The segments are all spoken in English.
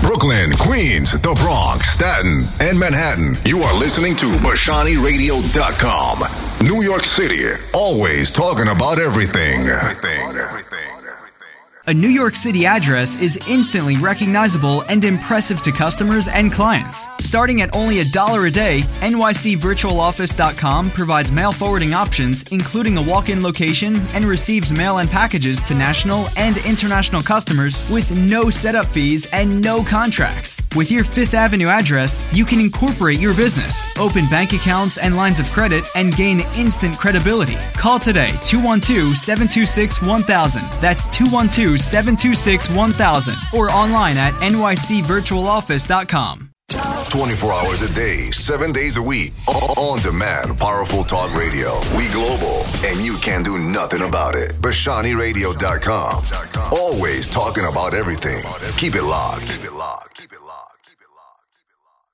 Brooklyn, Queens, the Bronx, Staten, and Manhattan. You are listening to BashaniRadio.com. New York City, always talking about everything. A New York City address is instantly recognizable and impressive to customers and clients. Starting at only $1 a day, nycvirtualoffice.com provides mail forwarding options, including a walk-in location, and receives mail and packages to national and international customers with no setup fees and no contracts. With your Fifth Avenue address, you can incorporate your business, open bank accounts and lines of credit, and gain instant credibility. Call today, 212-726-1000. That's 212-726-1000 or online at nycvirtualoffice.com. 24 hours a day, 7 days a week. On demand, powerful talk radio. We global, and you can do nothing about it. BashaniRadio.com. Always talking about everything. Keep it locked. Keep it locked. Keep it locked. Keep it locked. Keep it locked.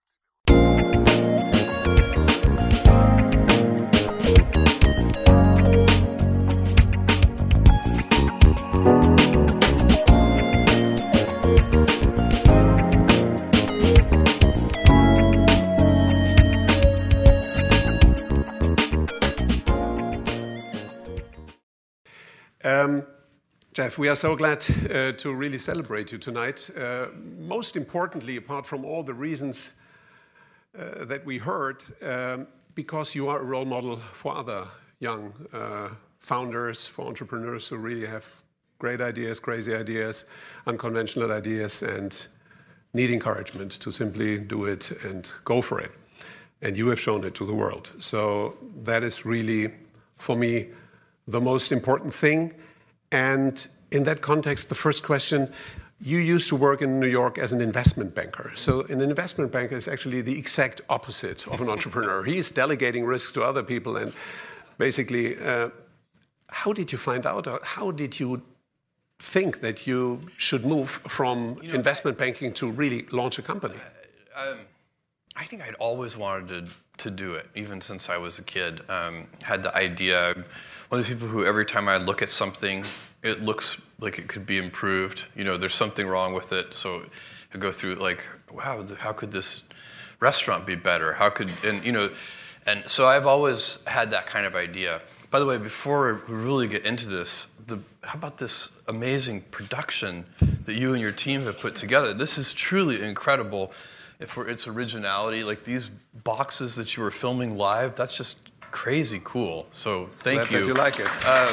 Jeff, we are so glad to really celebrate you tonight. Most importantly, apart from all the reasons that we heard, because you are a role model for other young founders, for entrepreneurs who really have great ideas, crazy ideas, unconventional ideas, and need encouragement to simply do it and go for it. And you have shown it to the world. So that is really, for me, the most important thing. And in that context, the first question, you used to work in New York as an investment banker. So an investment banker is actually the exact opposite of an entrepreneur. He's delegating risks to other people. And basically, how did you find out? How did you think that you should move from investment banking to really launch a company? I think I'd always wanted to do it, even since I was a kid. Had the idea. One of the people who every time I look at something, it looks like it could be improved. There's something wrong with it. So I go through like, wow, how could this restaurant be better? And so I've always had that kind of idea. By the way, before we really get into this, how about this amazing production that you and your team have put together? This is truly incredible. For its originality, like these boxes that you were filming live, that's just crazy cool. So thank you. Glad that you like it.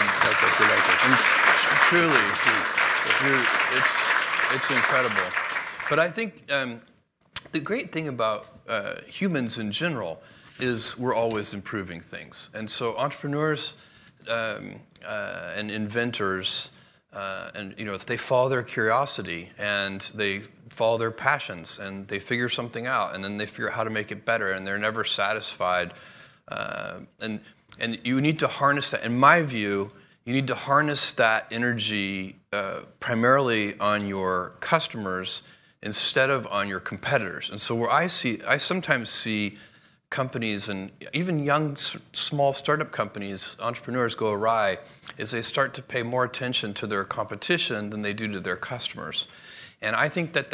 Truly, it's incredible. But I think the great thing about humans in general is we're always improving things. And so entrepreneurs and inventors, if they follow their curiosity and they follow their passions and they figure something out and then they figure out how to make it better and they're never satisfied. And you need to harness that. In my view, you need to harness that energy primarily on your customers instead of on your competitors. And so where I sometimes see companies and even young, small startup companies, entrepreneurs go awry, is they start to pay more attention to their competition than they do to their customers. And I think that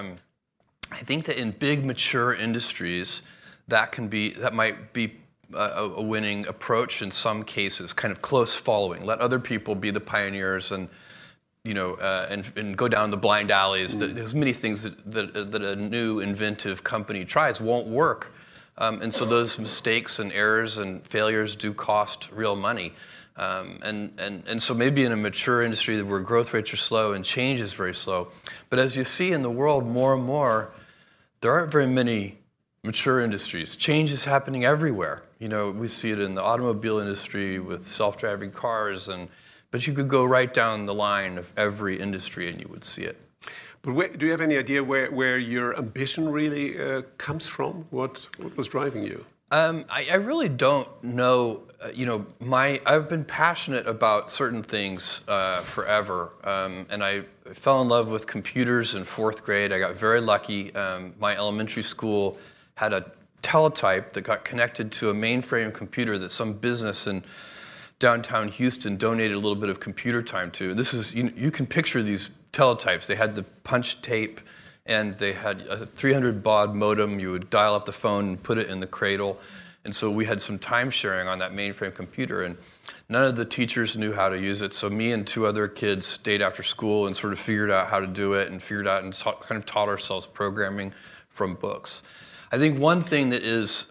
in big, mature industries, that might be a winning approach in some cases, kind of close following. Let other people be the pioneers and go down the blind alleys. There's many things that a new inventive company tries won't work. And so those mistakes and errors and failures do cost real money. And so maybe in a mature industry where growth rates are slow and change is very slow. But as you see in the world more and more, there aren't very many mature industries. Change is happening everywhere. We see it in the automobile industry with self-driving cars, but you could go right down the line of every industry and you would see it. But do you have any idea where your ambition really comes from? What was driving you? I really don't know. I've been passionate about certain things forever, and I fell in love with computers in 4th grade. I got very lucky. My elementary school had a teletype that got connected to a mainframe computer that some business in downtown Houston donated a little bit of computer time to. This is, you can picture these teletypes. They had the punch tape and they had a 300 baud modem. You would dial up the phone and put it in the cradle. And so we had some time sharing on that mainframe computer, and none of the teachers knew how to use it. So me and 2 other kids stayed after school and sort of figured out how to do it and kind of taught ourselves programming from books. I think one thing that is,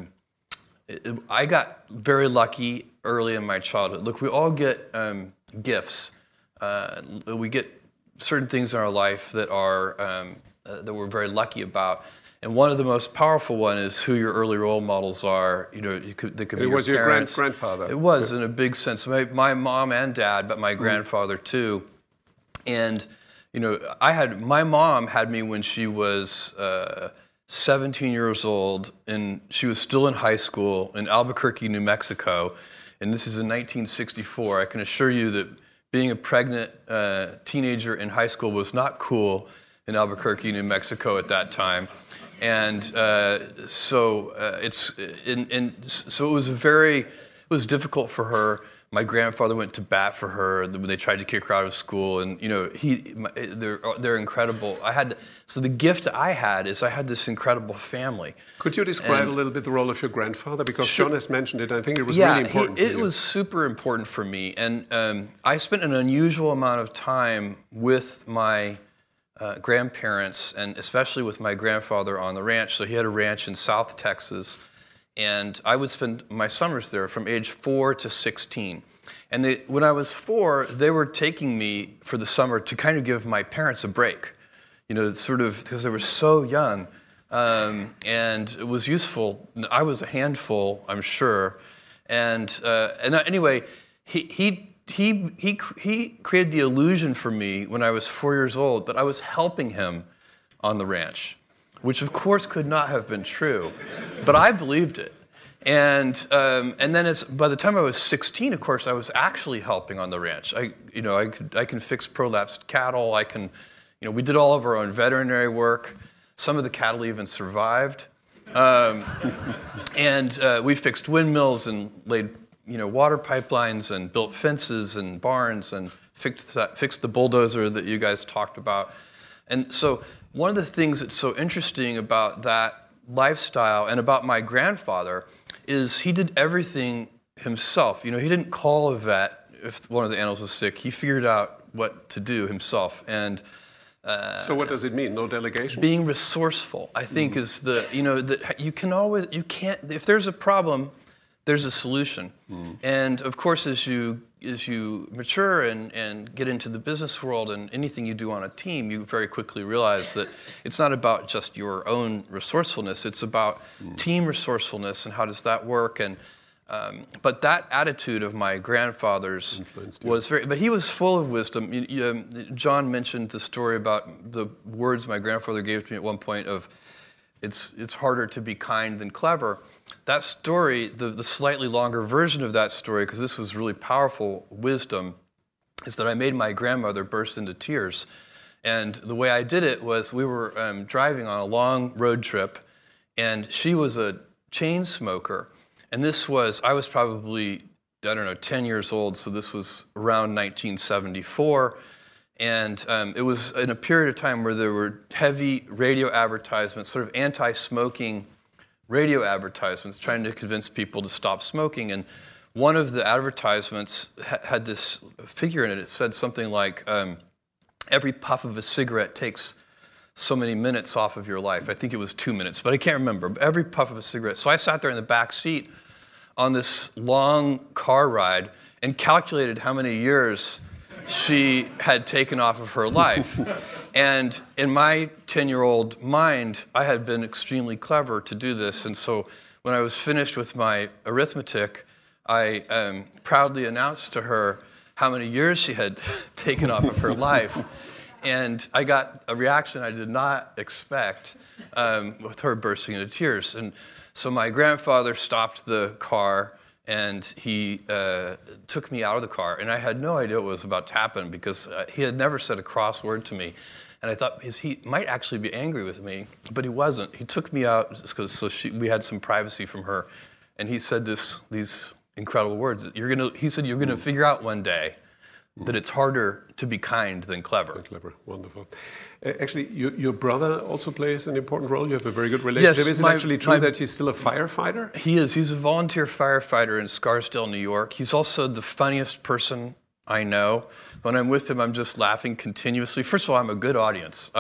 I got very lucky early in my childhood. Look, we all get gifts. We get certain things in our life that are that we're very lucky about. And one of the most powerful one is who your early role models are. They could be your parents. It was your grandfather. It was, in a big sense. My mom and dad, but my grandfather too. And my mom had me when she was 17 years old, and she was still in high school in Albuquerque, New Mexico. And this is in 1964. I can assure you that being a pregnant teenager in high school was not cool in Albuquerque, New Mexico at that time. And so it was difficult for her. My grandfather went to bat for her when they tried to kick her out of school, and they're incredible. So the gift I had is I had this incredible family. Could you describe a little bit the role of your grandfather? Because John has mentioned it. I think it was really important for you. It was super important for me, and I spent an unusual amount of time with my grandparents, and especially with my grandfather on the ranch. So he had a ranch in South Texas, and I would spend my summers there from age 4 to 16. And when I was 4, they were taking me for the summer to kind of give my parents a break, sort of because they were so young, and it was useful. I was a handful, I'm sure, and anyway, he created the illusion for me when I was 4 years old that I was helping him on the ranch, which of course could not have been true, but I believed it. And then by the time I was 16, of course, I was actually helping on the ranch. I can fix prolapsed cattle. We did all of our own veterinary work. Some of the cattle even survived. And we fixed windmills and laid water pipelines and built fences and barns and fixed the bulldozer that you guys talked about. And so one of the things that's so interesting about that lifestyle and about my grandfather is he did everything himself. He didn't call a vet if one of the animals was sick. He figured out what to do himself. And so what does it mean? No delegation? Being resourceful, I think, is that you can't, if there's a problem, there's a solution. And of course, as you mature and get into the business world and anything you do on a team, you very quickly realize that it's not about just your own resourcefulness, it's about team resourcefulness and how does that work. And but that attitude of my grandfather's was but he was full of wisdom. John mentioned the story about the words my grandfather gave to me at one point of, it's harder to be kind than clever. That story, the slightly longer version of that story, because this was really powerful wisdom, is that I made my grandmother burst into tears. And the way I did it was we were driving on a long road trip, and she was a chain smoker. And I was probably, 10 years old, so this was around 1974. And it was in a period of time where there were heavy radio advertisements, sort of anti-smoking radio advertisements, trying to convince people to stop smoking. And one of the advertisements had this figure in it. It said something like, every puff of a cigarette takes so many minutes off of your life. I think it was 2 minutes, but I can't remember. Every puff of a cigarette. So I sat there in the back seat on this long car ride and calculated how many years she had taken off of her life. And in my 10-year-old mind, I had been extremely clever to do this. And so when I was finished with my arithmetic, I proudly announced to her how many years she had taken off of her life. And I got a reaction I did not expect with her bursting into tears. And so my grandfather stopped the car and he took me out of the car. And I had no idea what was about to happen because he had never said a cross word to me. And I thought he might actually be angry with me, but he wasn't. He took me out because we had some privacy from her. And he said these incredible words. He said, you're going to figure out one day that it's harder to be kind than clever. Clever, wonderful. Actually, your brother also plays an important role. You have a very good relationship. Yes, is it actually true that he's still a firefighter? He is. He's a volunteer firefighter in Scarsdale, New York. He's also the funniest person I know. When I'm with him, I'm just laughing continuously. First of all, I'm a good audience.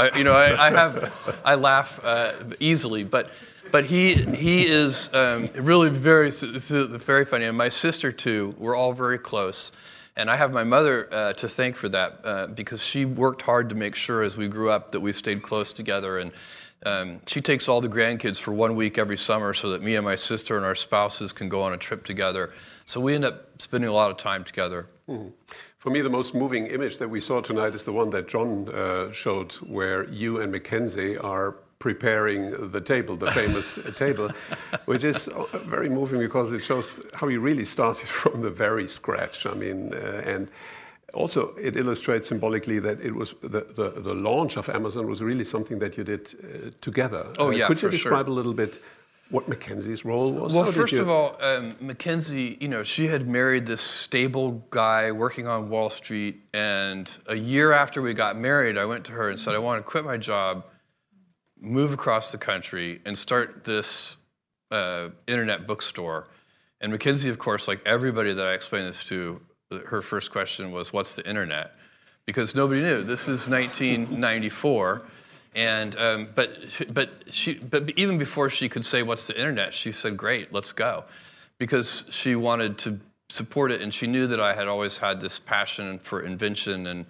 I laugh easily, but he is really very funny. And my sister too. We're all very close. And I have my mother to thank for that because she worked hard to make sure as we grew up that we stayed close together. And she takes all the grandkids for 1 week every summer so that me and my sister and our spouses can go on a trip together. So we end up spending a lot of time together. Mm-hmm. For me, the most moving image that we saw tonight is the one that John showed, where you and Mackenzie are preparing the table, the famous table, which is very moving because it shows how you really started from the very scratch. I mean, and also it illustrates symbolically that it was the launch of Amazon was really something that you did together. Oh yeah, could you describe sure. a little bit what Mackenzie's role was? Well, first of all, Mackenzie, she had married this stable guy working on Wall Street, and a year after we got married, I went to her and said, I want to quit my job, move across the country, and start this internet bookstore. And Mackenzie, of course, like everybody that I explained this to, her first question was, what's the internet? Because nobody knew. This is 1994. And but even before she could say what's the internet, she said, "Great, let's go," because she wanted to support it, and she knew that I had always had this passion for invention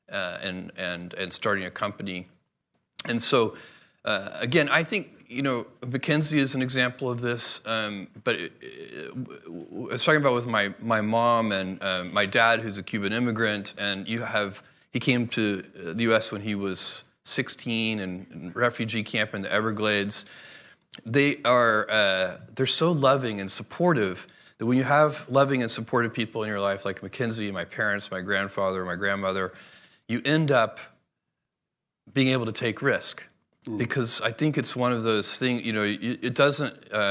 and starting a company. And so, again, I think Mackenzie is an example of this. But I was talking about with my mom and my dad, who's a Cuban immigrant, and he came to the U.S. when he was 16 and refugee camp in the Everglades. They're so loving and supportive that when you have loving and supportive people in your life, like Mackenzie, my parents, my grandfather, my grandmother, you end up being able to take risk. Because I think it's one of those things, it doesn't,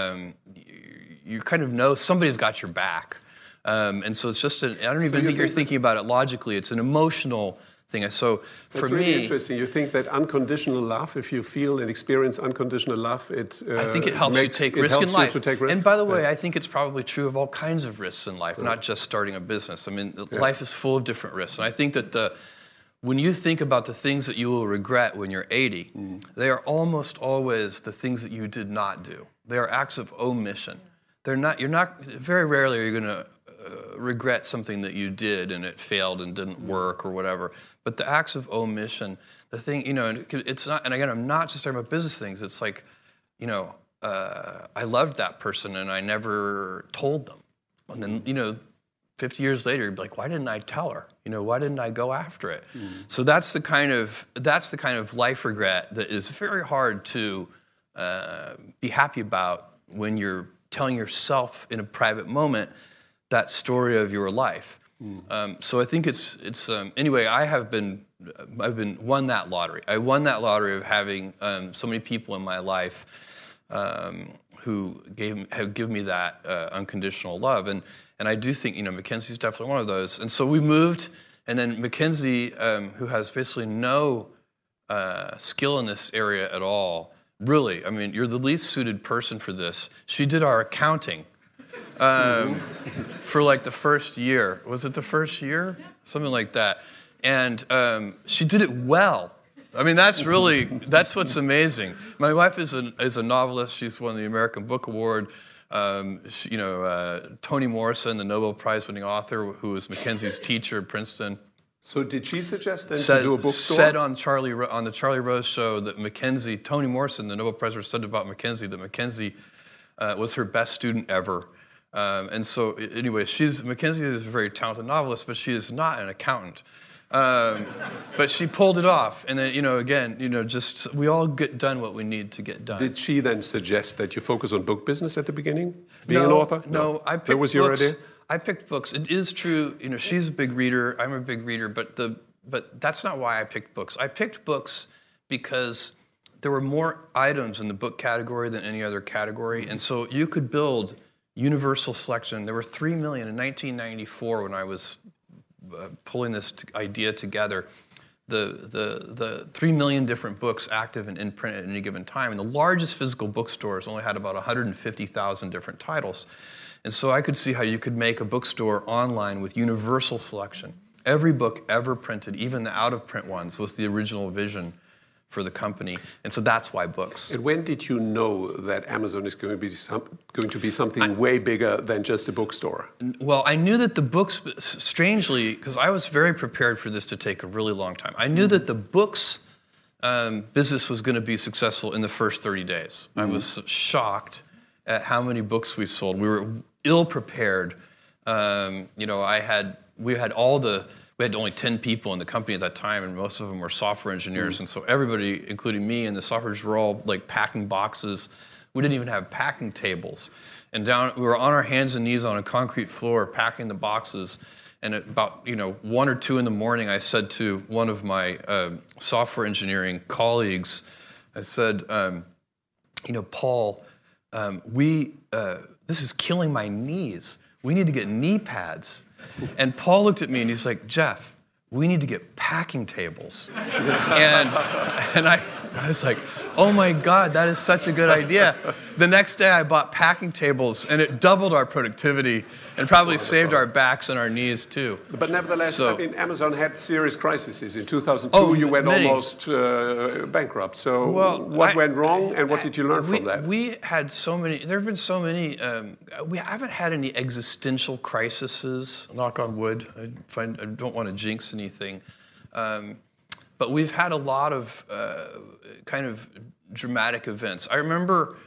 you kind of know somebody's got your back. And so it's just, I don't even think you're thinking about it logically, it's an emotional thing. So for That's really interesting. You think that unconditional love, if you feel and experience unconditional love, I think it helps you take risk in life. And by the way, yeah. I think it's probably true of all kinds of risks in life, not just starting a business. I mean, life is full of different risks. And I think that when you think about the things that you will regret when you're 80, they are almost always the things that you did not do. They are acts of omission. Very rarely are you going to regret something that you did and it failed and didn't work or whatever. But the acts of omission, the thing, it's not, and again, I'm not just talking about business things. It's like, I loved that person and I never told them. And then, 50 years later, you'd be like, why didn't I tell her? Why didn't I go after it? So that's the kind of life regret that is very hard to be happy about when you're telling yourself in a private moment that story of your life. So I think it's anyway. I've won that lottery. I won that lottery of having so many people in my life who have given me that unconditional love, and I do think Mackenzie's definitely one of those. And so we moved, and then Mackenzie, who has basically no skill in this area at all. Really, I mean, you're the least suited person for this. She did our accounting. For like the first year. Was it the first year? Something like that. And she did it well. I mean, that's what's amazing. My wife is a novelist. She's won the American Book Award. Toni Morrison, the Nobel Prize-winning author, who was Mackenzie's teacher at Princeton. So did she suggest then to do a bookstore? Said on the Charlie Rose show that Toni Morrison, the Nobel Prize winner, said about Mackenzie that Mackenzie was her best student ever. And so, anyway, Mackenzie is a very talented novelist, but she is not an accountant. But she pulled it off, and then, just we all get done what we need to get done. Did she then suggest that you focus on book business at the beginning, being an author? No, I picked that was your idea. I picked books. It is true, she's a big reader. I'm a big reader, but that's not why I picked books. I picked books because there were more items in the book category than any other category, and so you could build universal selection. There were 3 million in 1994 when I was pulling this idea together. The 3 million different books active and in print at any given time, and the largest physical bookstores only had about 150,000 different titles. And so I could see how you could make a bookstore online with universal selection. Every book ever printed, even the out-of-print ones, was the original vision for the company. And so that's why books. And when did you know that Amazon is going to be something way bigger than just a bookstore? Well, I knew that the books, strangely, because I was very prepared for this to take a really long time. I knew that the books business was going to be successful in the first 30 days. I was shocked at how many books we sold. We were ill-prepared. We had only 10 people in the company at that time, and most of them were software engineers. And so everybody, including me and the softwares, were all like packing boxes. We didn't even have packing tables. And we were on our hands and knees on a concrete floor packing the boxes. And at about 1 or 2 in the morning, I said to one of my software engineering colleagues, I said, Paul, this is killing my knees. We need to get knee pads. And Paul looked at me and he's like, Jeff, we need to get packing tables. and I was like, oh my God, that is such a good idea. The next day I bought packing tables, and it doubled our productivity and probably saved our backs and our knees too. But nevertheless, Amazon had serious crises. In 2002, you went almost bankrupt. So what went wrong, and what did you learn from that? We had so many, there have been so many, we haven't had any existential crises, knock on wood. I don't want to jinx anything. But we've had a lot of kind of dramatic events. I remember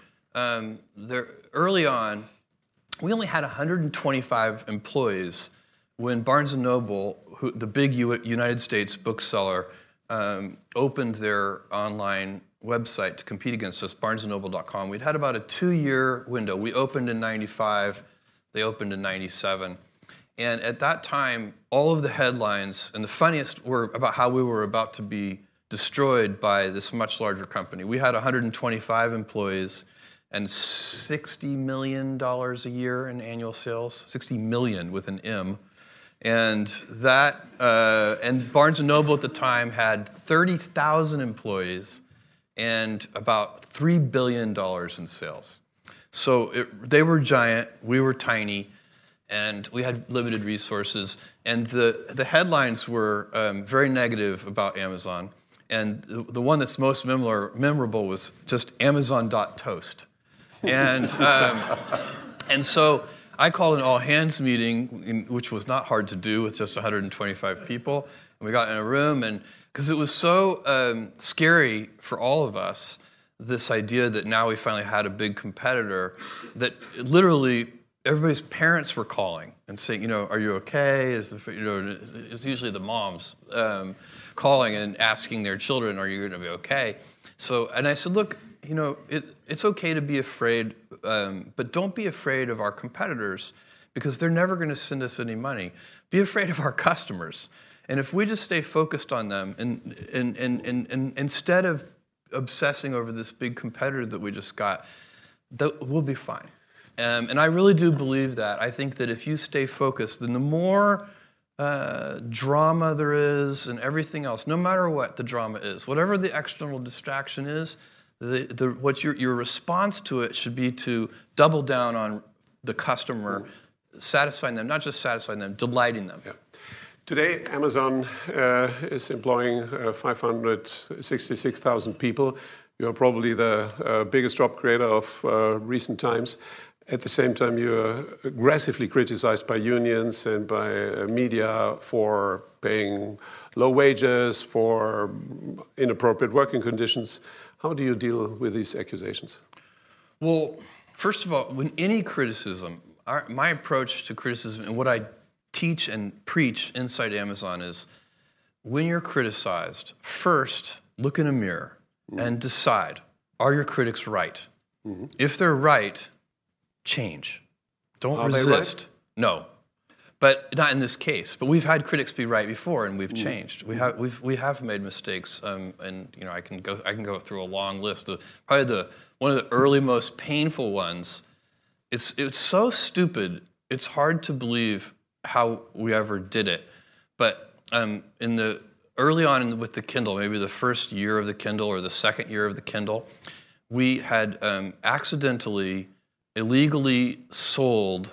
early on, we only had 125 employees when Barnes & Noble, the big United States bookseller, opened their online website to compete against us, barnesandnoble.com. We'd had about a 2-year window. We opened in 95, they opened in 97. And at that time, all of the headlines, and the funniest, were about how we were about to be destroyed by this much larger company. We had 125 employees and $60 million a year in annual sales, 60 million with an M. And and Barnes & Noble at the time had 30,000 employees and about $3 billion in sales. So they were giant, we were tiny, and we had limited resources. And the headlines were very negative about Amazon. And the one that's most memorable was just Amazon.toast. And so I called an all-hands meeting, which was not hard to do with just 125 people. And we got in a room, and because it was so scary for all of us, this idea that now we finally had a big competitor, that literally everybody's parents were calling and saying, are you okay? It's usually the moms calling and asking their children, are you going to be okay? So, and I said, look, it's okay to be afraid, but don't be afraid of our competitors, because they're never going to send us any money. Be afraid of our customers. And if we just stay focused on them, and instead of obsessing over this big competitor that we just got, we'll be fine. And I really do believe that. I think that if you stay focused, then the more drama there is and everything else, no matter what the drama is, whatever the external distraction is, what your response to it should be to double down on the customer, satisfying them, not just satisfying them, delighting them. Yeah. Today, Amazon is employing 566,000 people. You're probably the biggest job creator of recent times. At the same time, you're aggressively criticized by unions and by media for paying low wages, for inappropriate working conditions. How do you deal with these accusations? Well, first of all, when any criticism, my approach to criticism and what I teach and preach inside Amazon is, when you're criticized, first look in a mirror and decide, are your critics right? Mm-hmm. If they're right, change. Don't resist. They right? No, but not in this case. But we've had critics be right before, and we've changed. We have made mistakes, and I can go through a long list. Probably one of the early most painful ones. It's so stupid. It's hard to believe how we ever did it. But early on with the Kindle, maybe the first year of the Kindle or the second year of the Kindle, we had accidentally, illegally sold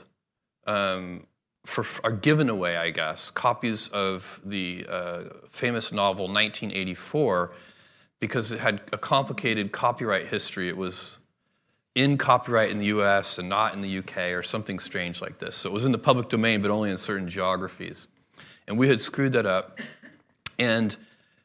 or given away, I guess, copies of the famous novel 1984 because it had a complicated copyright history. It was in copyright in the US and not in the UK or something strange like this. So it was in the public domain, but only in certain geographies. And we had screwed that up. And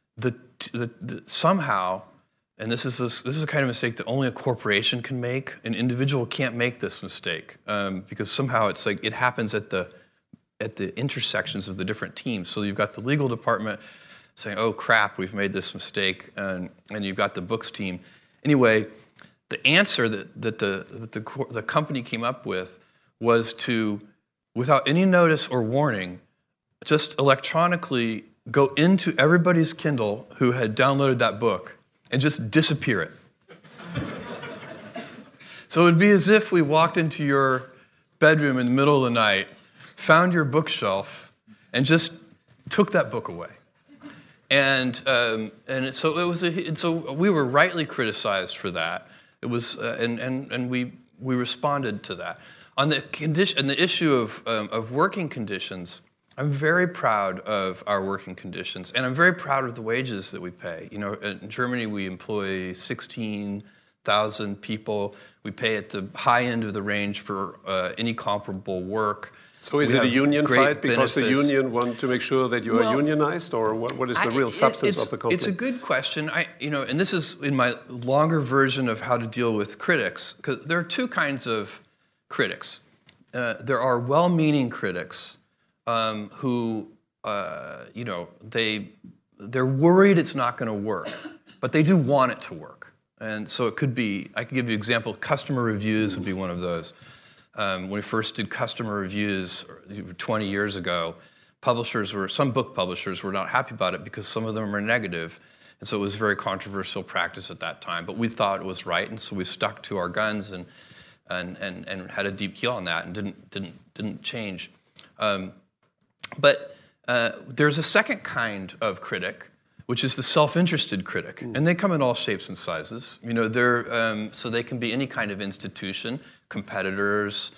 somehow, and this is a kind of mistake that only a corporation can make. An individual can't make this mistake because somehow it's like it happens at the intersections of the different teams. So you've got the legal department saying, "Oh crap, we've made this mistake," and you've got the books team. Anyway, the answer that the company came up with was to, without any notice or warning, just electronically go into everybody's Kindle who had downloaded that book and just disappear it. So it would be as if we walked into your bedroom in the middle of the night, found your bookshelf, and just took that book away. And so it was. So we were rightly criticized for that. It was, and we responded to that. On the issue of working conditions, I'm very proud of our working conditions, and I'm very proud of the wages that we pay. You know, in Germany, we employ 16,000 people. We pay at the high end of the range for any comparable work. So is it a union fight because the union want to make sure that you are unionized, or what is the real substance of the conflict? It's a good question. And this is in my longer version of how to deal with critics, because there are two kinds of critics. There are well-meaning critics who, they're worried it's not going to work, but they do want it to work. And so it could be, I could give you an example, customer reviews would be one of those. When we first did customer reviews 20 years ago, some book publishers were not happy about it because some of them were negative. And so it was very controversial practice at that time. But we thought it was right, and so we stuck to our guns and had a deep heel on that and didn't change. But there's a second kind of critic, which is the self-interested critic, and they come in all shapes and sizes. You know, so they can be any kind of institution, competitors,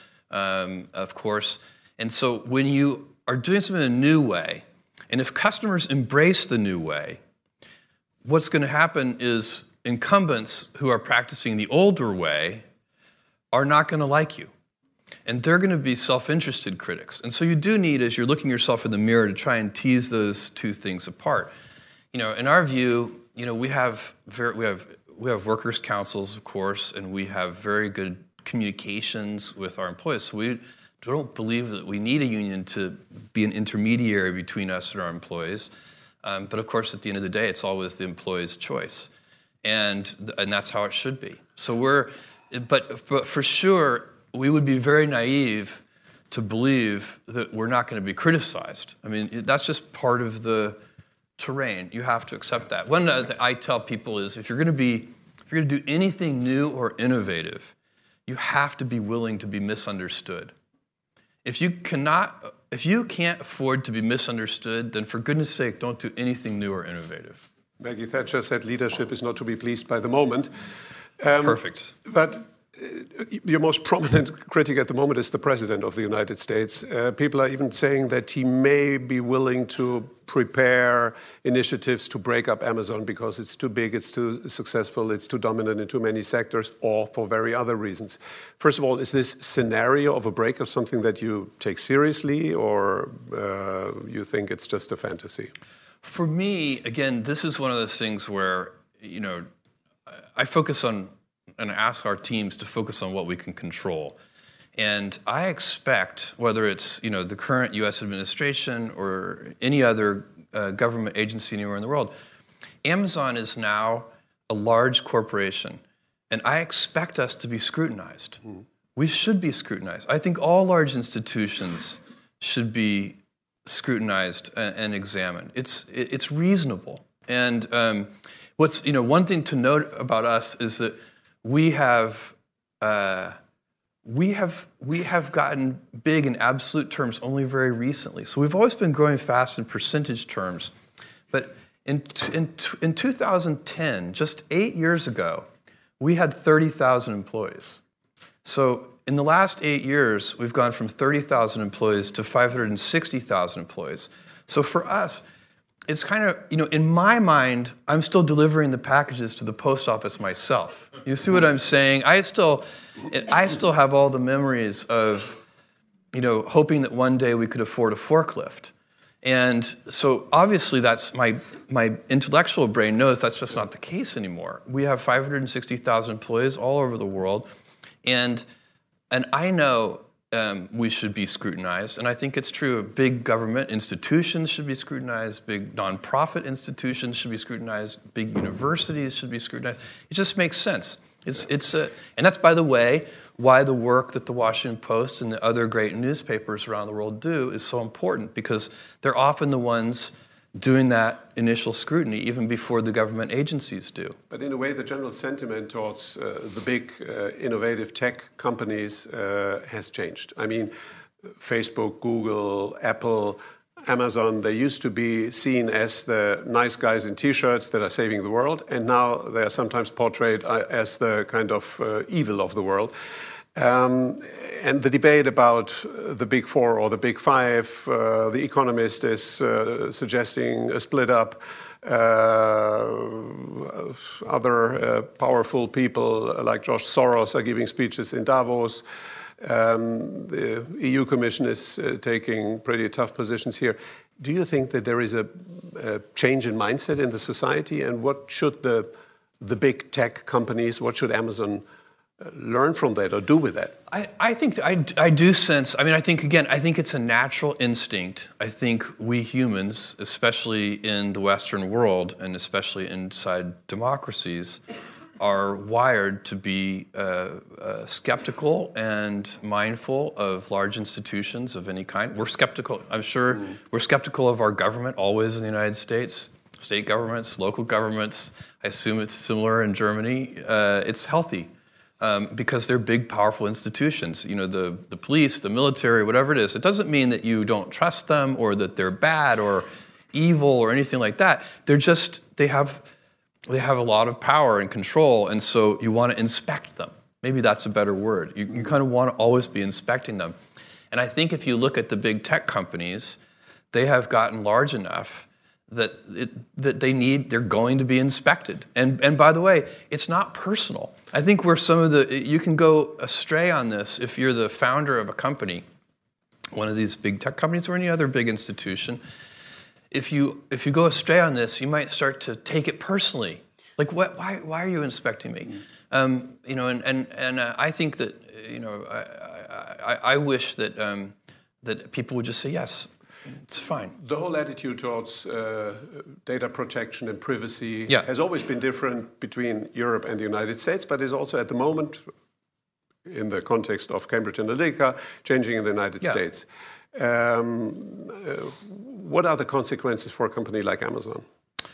of course. And so when you are doing something in a new way, and if customers embrace the new way, what's going to happen is incumbents who are practicing the older way are not going to like you. And they're going to be self-interested critics. And so you do need, as you're looking yourself in the mirror, to try and tease those two things apart. You know, in our view, you know, we have workers' councils, of course, and we have very good communications with our employees. So we don't believe that we need a union to be an intermediary between us and our employees. But of course, at the end of the day, it's always the employee's choice, and that's how it should be. So but for sure, we would be very naive to believe that we're not going to be criticized. I mean, that's just part of the terrain. You have to accept that. One thing I tell people is, if you're going to do anything new or innovative, you have to be willing to be misunderstood. If you can't afford to be misunderstood, then for goodness sake, don't do anything new or innovative. Maggie Thatcher said leadership is not to be pleased by the moment. Perfect. But your most prominent critic at the moment is the President of the United States. People are even saying that he may be willing to prepare initiatives to break up Amazon because it's too big, it's too successful, it's too dominant in too many sectors, or for very other reasons. First of all, is this scenario of a breakup something that you take seriously, or you think it's just a fantasy? For me, again, this is one of those things where, you know, I focus on and ask our teams to focus on what we can control. And I expect, whether it's, you know, the current U.S. administration or any other government agency anywhere in the world, Amazon is now a large corporation, and I expect us to be scrutinized. We should be scrutinized. I think all large institutions should be scrutinized and examined. It's reasonable. And one thing to note about us is that we have we have gotten big in absolute terms only very recently. So we've always been growing fast in percentage terms. But in 2010, just 8 years ago, we had 30,000 employees. So in the last 8 years, we've gone from 30,000 employees to 560,000 employees. So for us, it's kind of, in my mind, I'm still delivering the packages to the post office myself. You see what I'm saying? I still have all the memories of, hoping that one day we could afford a forklift. And so obviously that's my intellectual brain knows that's just not the case anymore. We have 560,000 employees all over the world. And I know we should be scrutinized, and I think it's true. Big government institutions should be scrutinized, big nonprofit institutions should be scrutinized, big universities should be scrutinized. It just makes sense. And that's, by the way, why the work that the Washington Post and the other great newspapers around the world do is so important, because they're often the ones doing that initial scrutiny even before the government agencies do. But in a way, the general sentiment towards the big innovative tech companies has changed. I mean, Facebook, Google, Apple, Amazon, they used to be seen as the nice guys in T-shirts that are saving the world, and now they are sometimes portrayed as the kind of evil of the world. And the debate about the Big Four or the Big Five, The Economist is suggesting a split up. Other powerful people like George Soros are giving speeches in Davos. The EU Commission is taking pretty tough positions here. Do you think that there is a change in mindset in the society? And what should the big tech companies, what should Amazon learn from that or do with that? I think I do sense, I think it's a natural instinct. I think we humans, especially in the Western world and especially inside democracies, are wired to be skeptical and mindful of large institutions of any kind. We're skeptical, I'm sure, we're skeptical of our government always in the United States, state governments, local governments. I assume it's similar in Germany. It's healthy. Because they're big, powerful institutions. The police, the military, whatever it is. It doesn't mean that you don't trust them or that they're bad or evil or anything like that. They have a lot of power and control, and so you want to inspect them. Maybe that's a better word. You kind of want to always be inspecting them. And I think if you look at the big tech companies, they have gotten large enough that they're going to be inspected. And by the way, it's not personal. I think you can go astray on this if you're the founder of a company, one of these big tech companies or any other big institution. If you go astray on this, you might start to take it personally. Like, why are you inspecting me? I think that I wish that people would just say yes. It's fine. The whole attitude towards data protection and privacy has always been different between Europe and the United States, but is also at the moment, in the context of Cambridge Analytica, changing in the United States. What are the consequences for a company like Amazon?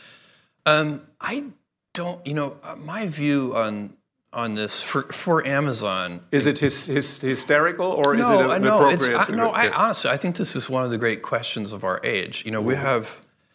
I don't, my view on this for Amazon. Is it hysterical or is it appropriate? Honestly, I think this is one of the great questions of our age. We have,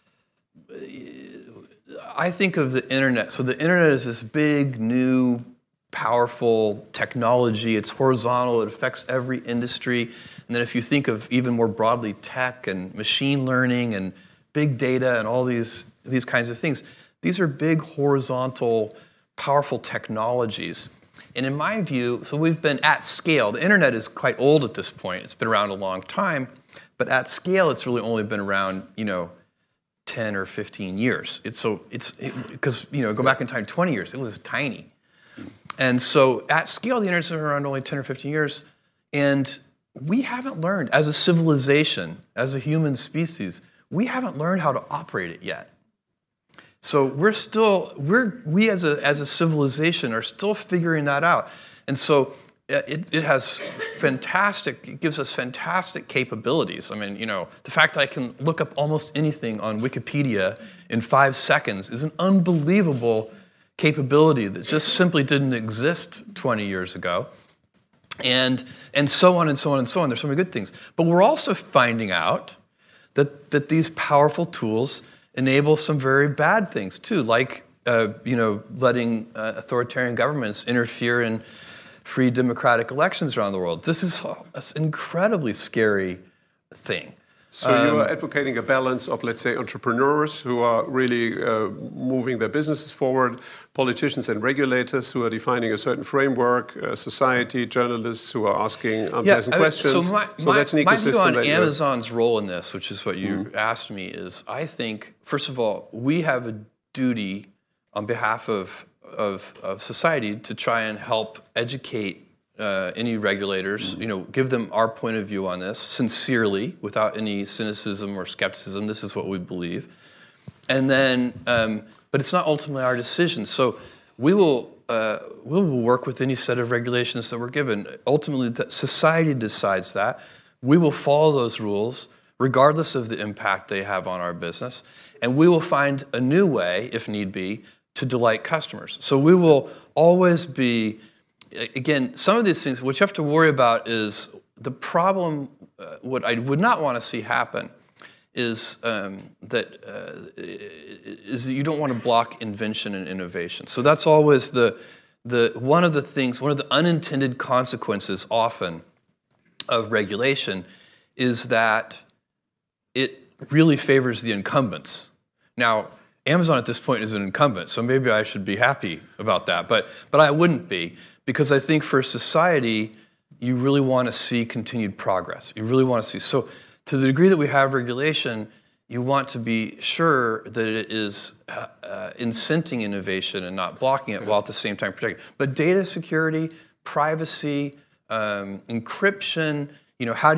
I think of the internet. So the internet is this big, new, powerful technology. It's horizontal. It affects every industry. And then if you think of even more broadly tech and machine learning and big data and all these kinds of things, these are big, horizontal, powerful technologies. And in my view, so we've been at scale. The internet is quite old at this point. It's been around a long time. But at scale, it's really only been around, 10 or 15 years. Because, go back in time 20 years, it was tiny. And so at scale, the internet's been around only 10 or 15 years. And we haven't learned, as a civilization, as a human species, we haven't learned how to operate it yet. So we as a civilization are still figuring that out. And so it gives us fantastic capabilities. The fact that I can look up almost anything on Wikipedia in 5 seconds is an unbelievable capability that just simply didn't exist 20 years ago. and so on and so on and so on. There's so many good things. But we're also finding out that these powerful tools enable some very bad things too, like letting authoritarian governments interfere in free democratic elections around the world. This is an incredibly scary thing. So you are advocating a balance of, let's say, entrepreneurs who are really moving their businesses forward, politicians and regulators who are defining a certain framework, society, journalists who are asking unpleasant questions. So that's an ecosystem. My view on Amazon's role in this, which is what you asked me, is I think, first of all, we have a duty on behalf of society to try and help educate any regulators, give them our point of view on this sincerely, without any cynicism or skepticism. This is what we believe, and then, but it's not ultimately our decision. So we will work with any set of regulations that we're given. Ultimately, society decides that. We will follow those rules, regardless of the impact they have on our business, and we will find a new way, if need be, to delight customers. So we will always be. Again, some of these things, what you have to worry about is the problem. What I would not want to see happen is that you don't want to block invention and innovation. So that's always one of the unintended consequences often of regulation is that it really favors the incumbents. Now, Amazon at this point is an incumbent, so maybe I should be happy about that, but I wouldn't be. Because I think for society, you really want to see continued progress. You really want to see. So to the degree that we have regulation, you want to be sure that it is incenting innovation and not blocking it, while at the same time protecting it. But data security, privacy, encryption, how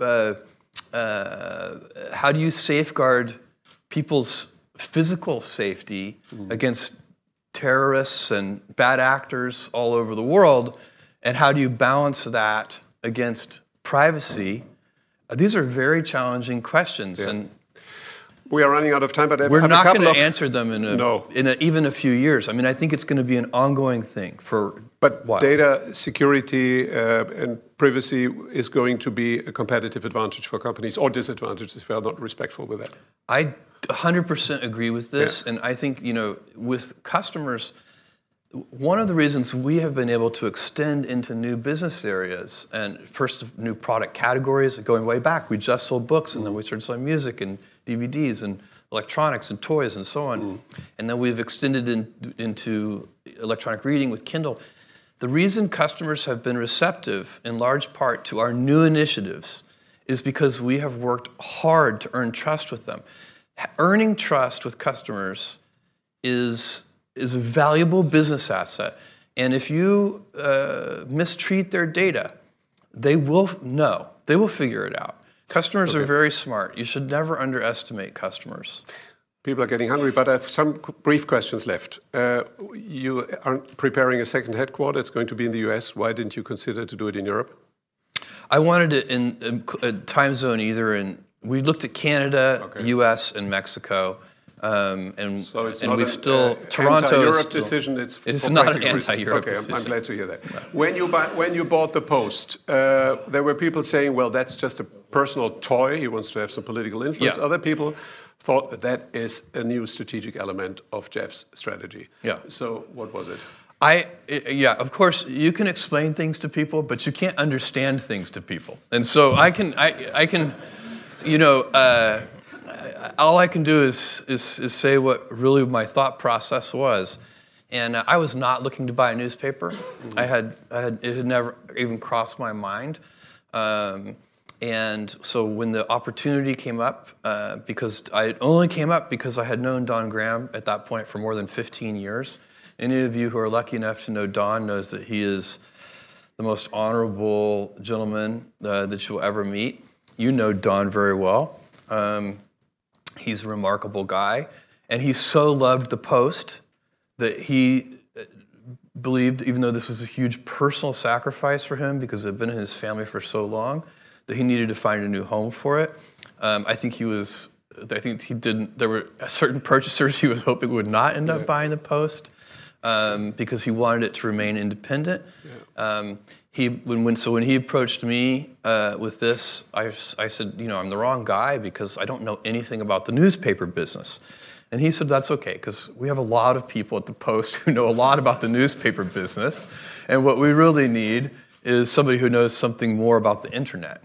do you safeguard people's physical safety against terrorists and bad actors all over the world, and how do you balance that against privacy? These are very challenging questions, and we are running out of time. But we're not going to answer them in even a few years. I mean, I think it's going to be an ongoing thing for. But data security and privacy is going to be a competitive advantage for companies, or disadvantage if they are not respectful with that. I 100% agree with this, and I think, with customers, one of the reasons we have been able to extend into new business areas, and first new product categories, going way back, we just sold books, and then we started selling music and DVDs and electronics and toys and so on, and then we've extended into electronic reading with Kindle. The reason customers have been receptive, in large part, to our new initiatives is because we have worked hard to earn trust with them. Earning trust with customers is a valuable business asset. And if you mistreat their data, they will know. They will figure it out. Customers are very smart. You should never underestimate customers. People are getting hungry, but I have some brief questions left. You are preparing a second headquarters. It's going to be in the US. Why didn't you consider to do it in Europe? I wanted it in a time zone we looked at Canada, US, and Mexico. So it's not Toronto anti-Europe decision. It's not an anti-Europe decision. I'm glad to hear that. No. When you bought the Post, there were people saying, "Well, that's just a personal toy. He wants to have some political influence." Yeah. Other people thought that is a new strategic element of Jeff's strategy. Yeah. So what was it? Of course, you can explain things to people, but you can't understand things to people. And so I can. All I can do is say what really my thought process was, and I was not looking to buy a newspaper. It had never even crossed my mind, and so when the opportunity came up, because I had known Don Graham at that point for more than 15 years. Any of you who are lucky enough to know Don knows that he is the most honorable gentleman that you'll ever meet. You know Don very well. He's a remarkable guy, and he so loved the Post that he believed, even though this was a huge personal sacrifice for him because it had been in his family for so long, that he needed to find a new home for it. I think he didn't. There were certain purchasers he was hoping would not end up buying the Post because he wanted it to remain independent. when he approached me with this, I said, I'm the wrong guy because I don't know anything about the newspaper business. And he said, that's okay, because we have a lot of people at the Post who know a lot about the newspaper business, and what we really need is somebody who knows something more about the internet.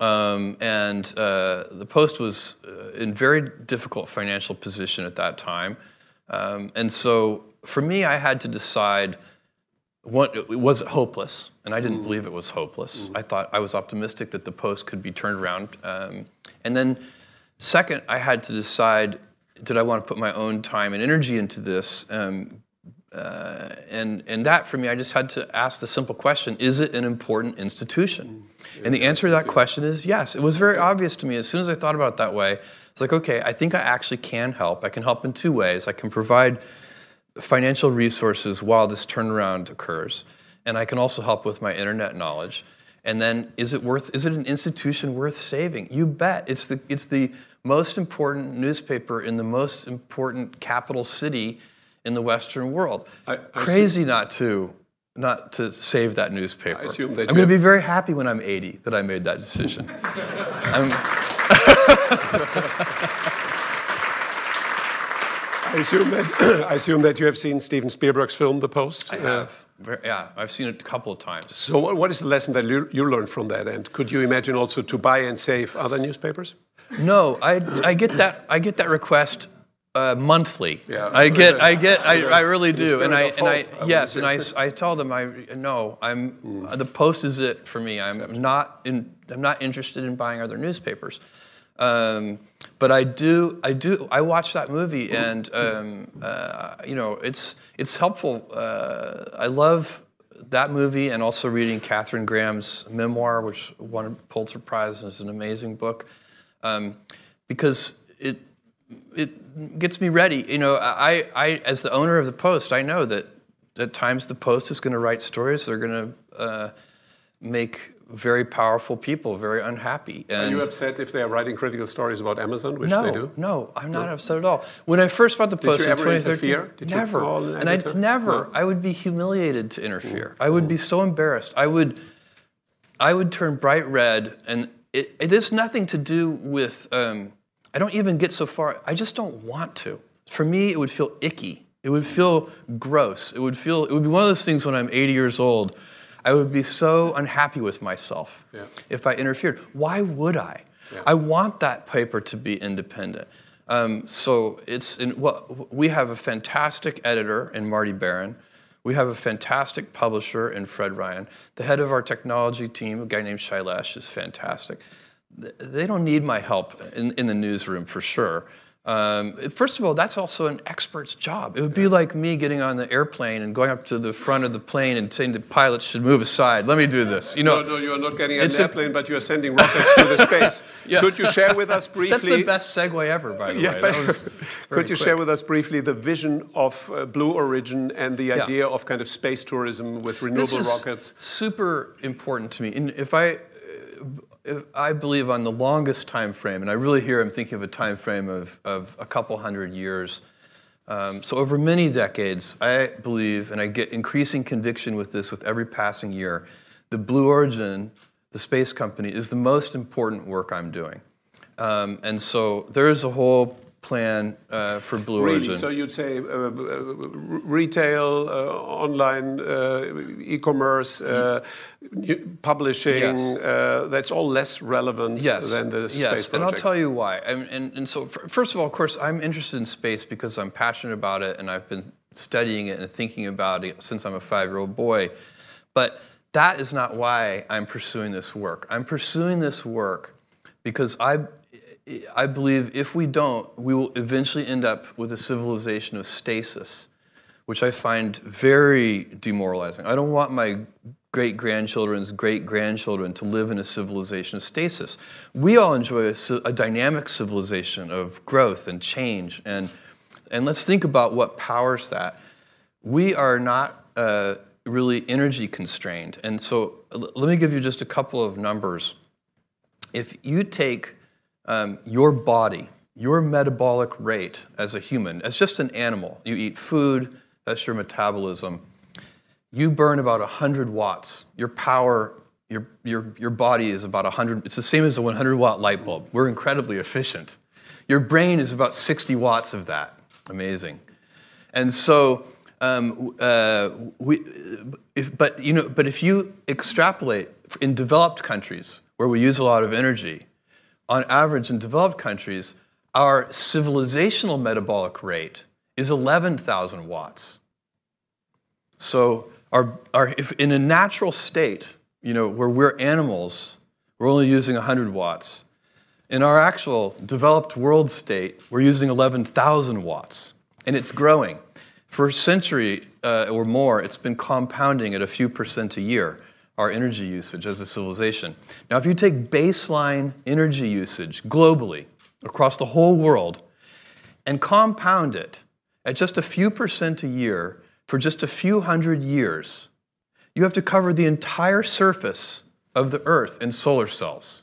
The Post was in very difficult financial position at that time. And so for me, I had to decide, was it hopeless? And I didn't believe it was hopeless. I thought I was optimistic that the Post could be turned around. And then second, I had to decide, did I want to put my own time and energy into this? And that, for me, I just had to ask the simple question, is it an important institution? And the answer to that question is yes. It was very obvious to me as soon as I thought about it that way. It's like, okay, I think I actually can help. I can help in two ways. I can provide financial resources while this turnaround occurs, and I can also help with my internet knowledge. And then, is it an institution worth saving? You bet. It's the most important newspaper in the most important capital city in the Western world. Crazy not to save that newspaper. I'm going to be very happy when I'm 80 that I made that decision. I assume that you have seen Steven Spielberg's film, The Post? I have. Yeah, I've seen it a couple of times. So what is the lesson that you learned from that? And could you imagine also to buy and save other newspapers? No, I get that request monthly. Yeah, I really do. And I tell them the Post is it for me. I'm not interested in buying other newspapers. But I watch that movie, and it's helpful. I love that movie, and also reading Katharine Graham's memoir, which won a Pulitzer Prize and is an amazing book, because it gets me ready. I as the owner of the Post, I know that at times the Post is going to write stories that are going to make very powerful people very unhappy. And are you upset if they are writing critical stories about Amazon, which they do? No, I'm not upset at all. When I first bought the Post in 2013, never. And I'd never. No? I would be humiliated to interfere. I would be so embarrassed. I would turn bright red, and it has nothing to do with. I don't even get so far. I just don't want to. For me, it would feel icky. It would feel gross. It would be one of those things when I'm 80 years old. I would be so unhappy with myself if I interfered. Why would I? Yeah. I want that paper to be independent. We have a fantastic editor in Marty Baron. We have a fantastic publisher in Fred Ryan. The head of our technology team, a guy named Shailesh, is fantastic. They don't need my help in the newsroom for sure. First of all, that's also an expert's job. It would be like me getting on the airplane and going up to the front of the plane and saying the pilots should move aside. Let me do this. No, you're not getting on an airplane, but you're sending rockets to the space. Yeah. Could you share with us briefly? That's the best segue ever, by the way. Could you share with us briefly the vision of Blue Origin and the idea of kind of space tourism with renewable rockets? Super important to me. And if I believe on the longest time frame, and I really I'm thinking of a time frame of a couple hundred years. So over many decades, I believe, and I get increasing conviction with this with every passing year, the Blue Origin, the space company, is the most important work I'm doing. And so there is a whole plan for Blue Origin. So you'd say retail, online, e-commerce, publishing, that's all less relevant than the space project. And I'll tell you why. And so, first of all, of course, I'm interested in space because I'm passionate about it, and I've been studying it and thinking about it since I'm a 5-year-old boy. But that is not why I'm pursuing this work. I'm pursuing this work because I believe if we don't, we will eventually end up with a civilization of stasis, which I find very demoralizing. I don't want my great-grandchildren's great-grandchildren to live in a civilization of stasis. We all enjoy a dynamic civilization of growth and change, and let's think about what powers that. We are not really energy constrained, and so let me give you just a couple of numbers. If you take your body, your metabolic rate as a human, as just an animal, you eat food, that's your metabolism. you burn about 100 watts. Your power, your body is about 100. It's the same as a 100-watt light bulb. We're incredibly efficient. Your brain is about 60 watts of that. Amazing. And so, if you extrapolate in developed countries where we use a lot of energy, on average in developed countries, our civilizational metabolic rate is 11,000 watts. So, if in a natural state, where we're animals, we're only using 100 watts. In our actual developed world state, we're using 11,000 watts, and it's growing. For a century or more, it's been compounding at a few percent a year, our energy usage as a civilization. Now, if you take baseline energy usage globally, across the whole world, and compound it at just a few percent a year for just a few hundred years, you have to cover the entire surface of the Earth in solar cells.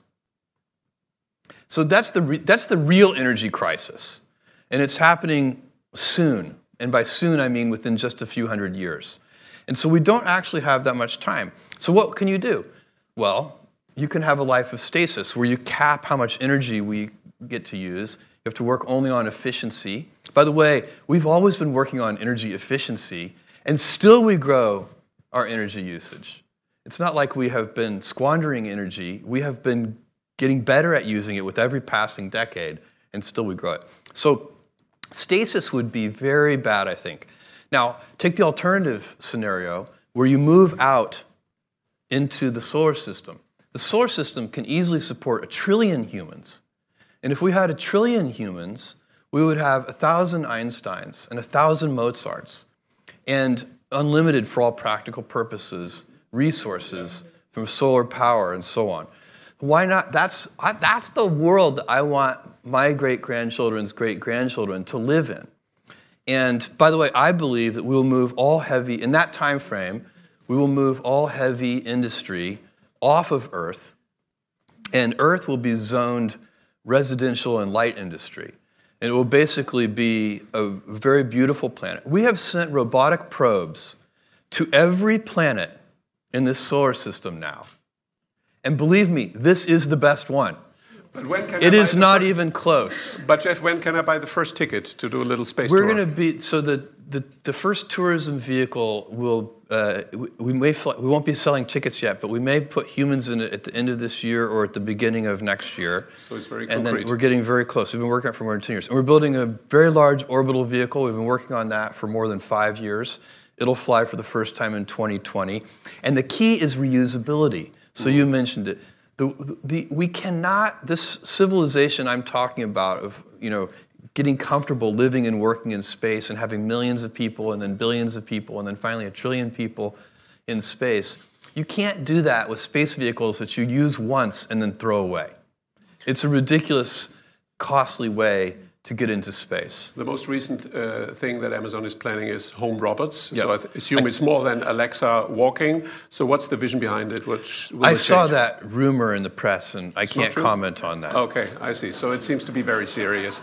So that's the real energy crisis, and it's happening soon. And by soon, I mean within just a few hundred years. And so we don't actually have that much time. So what can you do? Well, you can have a life of stasis where you cap how much energy we get to use. You have to work only on efficiency. By the way, we've always been working on energy efficiency, and still we grow our energy usage. It's not like we have been squandering energy. We have been getting better at using it with every passing decade, and still we grow it. So stasis would be very bad, I think. Now, take the alternative scenario where you move out into the solar system. The solar system can easily support 1 trillion humans. And if we had 1 trillion humans, we would have 1,000 Einsteins and 1,000 Mozarts, and unlimited, for all practical purposes, resources from solar power and so on. Why not? That's the world that I want my great-grandchildren's great-grandchildren to live in. And by the way, I believe that we will move all heavy, in that time frame, we will move all heavy industry off of Earth, and Earth will be zoned residential and light industry. And it will basically be a very beautiful planet. We have sent robotic probes to every planet in this solar system now. And believe me, this is the best one. But when can it is not even close. But Jeff, when can I buy the first ticket to do a little space tour? We're going to be, so the first tourism vehicle will, we won't be selling tickets yet, but we may put humans in it at the end of this year or at the beginning of next year. So it's very concrete. And then we're getting very close. We've been working on it for more than 10 years. And we're building a very large orbital vehicle. We've been working on that for more than 5 years. It'll fly for the first time in 2020. And the key is reusability. So you mentioned it. We cannot, this civilization I'm talking about of, getting comfortable living and working in space and having millions of people and then billions of people and then finally 1 trillion people in space, you can't do that with space vehicles that you use once and then throw away. It's a ridiculous, costly way to get into space. The most recent thing that Amazon is planning is home robots. Yep. So I assume it's more than Alexa walking. So what's the vision behind it? I saw that rumor in the press, and I can't comment on that. Okay, I see. So it seems to be very serious.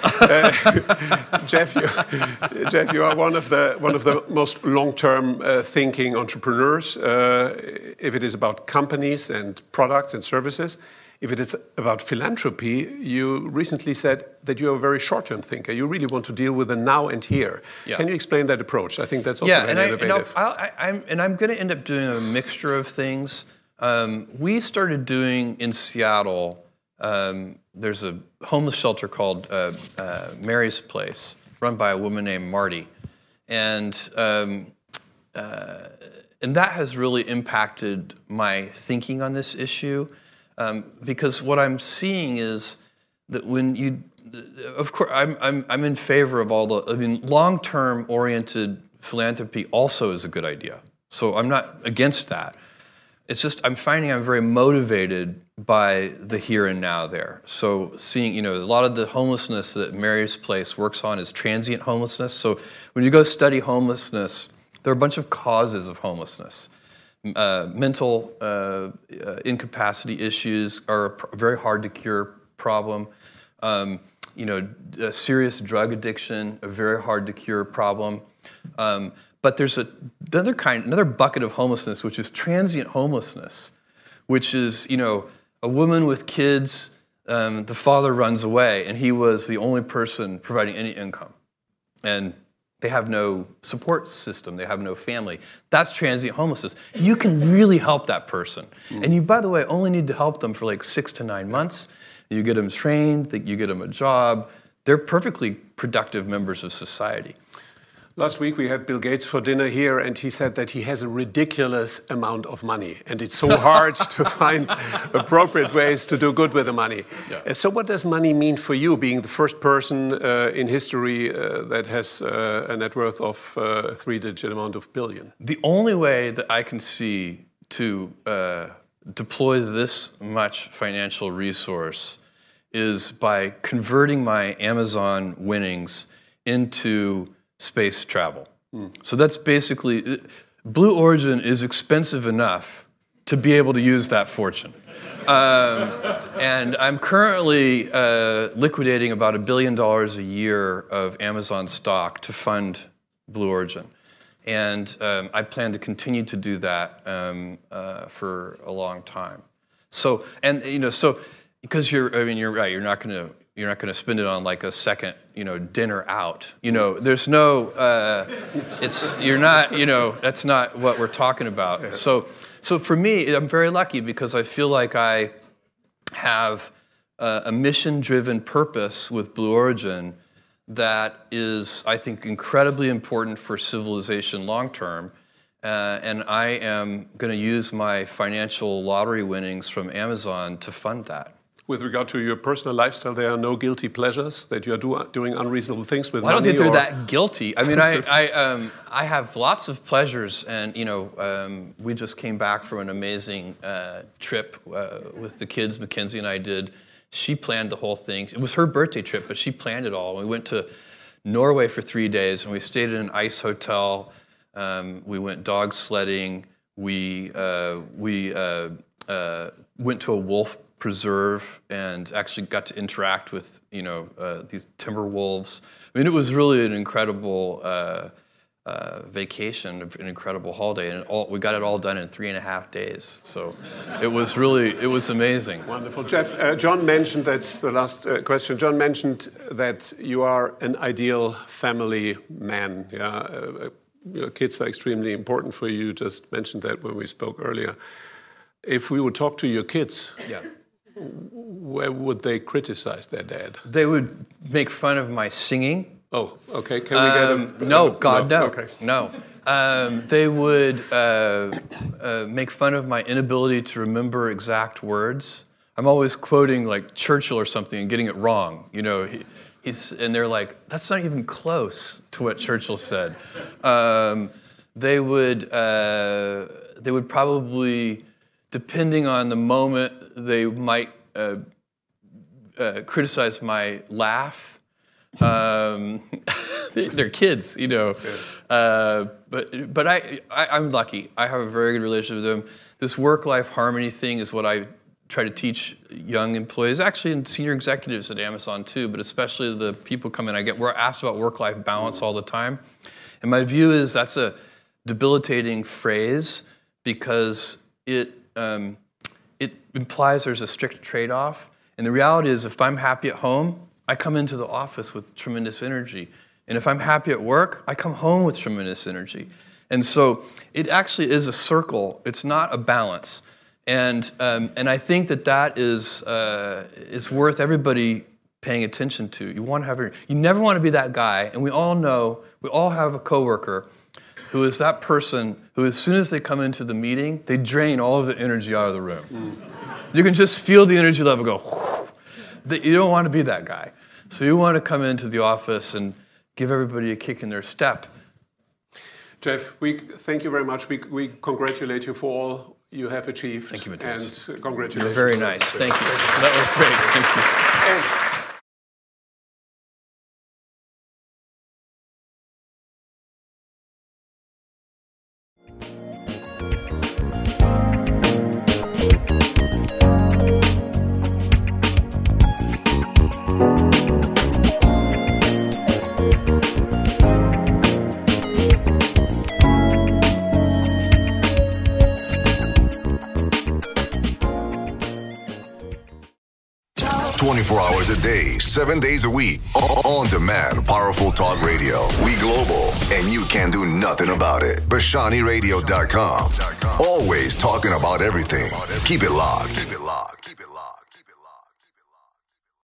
Jeff, you are one of the most long-term thinking entrepreneurs. If it is about companies and products and services. If it is about philanthropy, you recently said that you're a very short-term thinker. You really want to deal with the now and here. Yeah. Can you explain that approach? I think that's also very innovative. I'm going to end up doing a mixture of things. We started doing in Seattle, there's a homeless shelter called Mary's Place, run by a woman named Marty. And that has really impacted my thinking on this issue. Because what I'm seeing is that when you, of course, I'm in favor of long-term oriented philanthropy also is a good idea. So I'm not against that. It's just I'm finding I'm very motivated by the here and now there. So seeing, a lot of the homelessness that Mary's Place works on is transient homelessness. So when you go study homelessness, there are a bunch of causes of homelessness. Mental incapacity issues are a very hard to cure problem. Serious drug addiction, a very hard to cure problem. But there's another bucket of homelessness, which is transient homelessness, which is, a woman with kids, the father runs away, and he was the only person providing any income. And they have no support system. They have no family. That's transient homelessness. You can really help that person. And you, by the way, only need to help them for like 6 to 9 months. You get them trained, you get them a job. They're perfectly productive members of society. Last week we had Bill Gates for dinner here, and he said that he has a ridiculous amount of money, and it's so hard to find appropriate ways to do good with the money. Yeah. So what does money mean for you, being the first person in history that has a net worth of a 3-digit amount of billion? The only way that I can see to deploy this much financial resource is by converting my Amazon winnings into space travel. So that's basically, Blue Origin is expensive enough to be able to use that fortune. And I'm currently liquidating about $1 billion a year of Amazon stock to fund Blue Origin. And I plan to continue to do that for a long time. So, because you're right, you're not going to spend it on like a second, dinner out. There's no, that's not what we're talking about. Yeah. So for me, I'm very lucky because I feel like I have a mission-driven purpose with Blue Origin that is, I think, incredibly important for civilization long-term. And I am going to use my financial lottery winnings from Amazon to fund that. With regard to your personal lifestyle, there are no guilty pleasures that you are doing unreasonable things with money? I don't think they're that guilty. I mean, I have lots of pleasures, and we just came back from an amazing trip with the kids. Mackenzie and I did. She planned the whole thing. It was her birthday trip, but she planned it all. We went to Norway for 3 days, and we stayed in an ice hotel. We went dog sledding. We went to a wolf preserve and actually got to interact with these timber wolves. I mean, it was really an incredible vacation, an incredible holiday, and we got it all done in 3.5 days. So it was amazing. Wonderful, Jeff. John mentioned, that's the last question. John mentioned that you are an ideal family man. Yeah, your kids are extremely important for you. You just mentioned that when we spoke earlier. If we would talk to your kids. Yeah. Where would they criticize their dad? They would make fun of my singing. Oh, okay. Can we get no, God, no. Okay. No. They would make fun of my inability to remember exact words. I'm always quoting like Churchill or something and getting it wrong. And they're like, that's not even close to what Churchill said. They would probably, depending on the moment, they might criticize my laugh. They're kids, But I'm lucky. I have a very good relationship with them. This work-life harmony thing is what I try to teach young employees, actually, and senior executives at Amazon too, but especially the people come in. We're asked about work-life balance all the time. And my view is that's a debilitating phrase because it implies there's a strict trade-off. And the reality is if I'm happy at home, I come into the office with tremendous energy. And if I'm happy at work, I come home with tremendous energy. And so it actually is a circle. It's not a balance. And I think that is worth everybody paying attention to. You never want to be that guy. And we all have a coworker who is that person who, as soon as they come into the meeting, they drain all of the energy out of the room. You can just feel the energy level go, whoosh. You don't want to be that guy. So you want to come into the office and give everybody a kick in their step. Jeff, we thank you very much. We congratulate you for all you have achieved. Thank you, Matthias. And congratulations. You're very nice. Thank you. That was great. Thank you. 24 hours a day, 7 days a week. On demand, powerful talk radio. We global, and you can do nothing about it. BashaniRadio.com. Always talking about everything. Keep it locked.